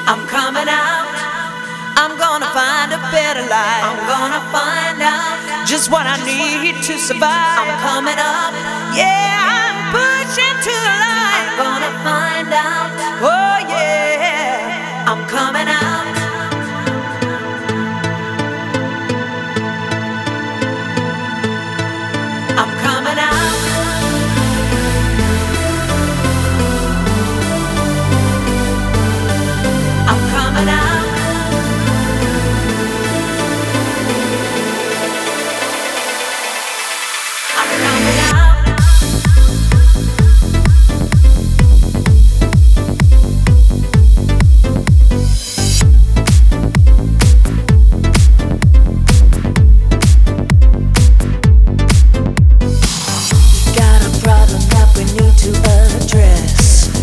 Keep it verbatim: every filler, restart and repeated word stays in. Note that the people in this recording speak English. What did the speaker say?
I'm coming out. I'm gonna find a better life. I'm gonna find out just what I need to survive. I'm coming up. Yeah, I'm pushing to the light.